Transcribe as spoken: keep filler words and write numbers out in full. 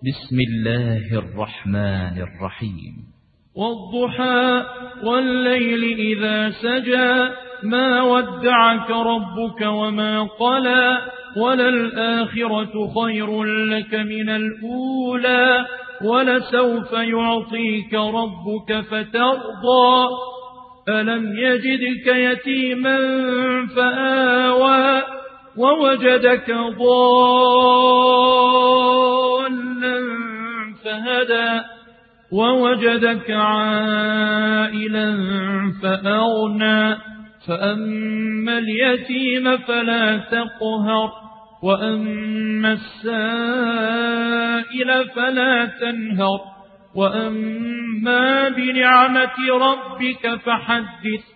بسم الله الرحمن الرحيم. والضحى والليل إذا سجى ما ودعك ربك وما قلى وللآخرة خير لك من الأولى ولسوف يعطيك ربك فترضى ألم يجدك يتيما فآوى ووجدك ضالا فهدى ووجدك عائلا فأغنى فأما اليتيم فلا تقهر وأما السائل فلا تنهر وأما بنعمة ربك فحدث